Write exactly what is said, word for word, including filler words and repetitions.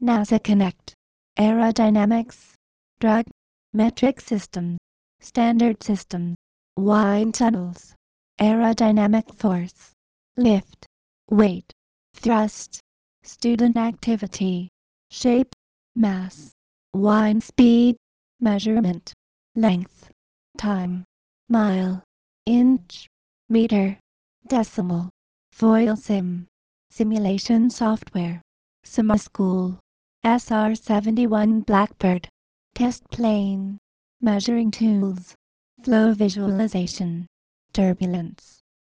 NASA Connect, aerodynamics, drug, metric systems, standard systems, wind tunnels, aerodynamic force, lift, weight, thrust, student activity, shape, mass, wind speed, measurement, length, time, mile, inch, meter, decimal, foil sim, simulation software, SimSchool, S R seventy-one Blackbird, test plane, measuring tools, flow visualization, turbulence,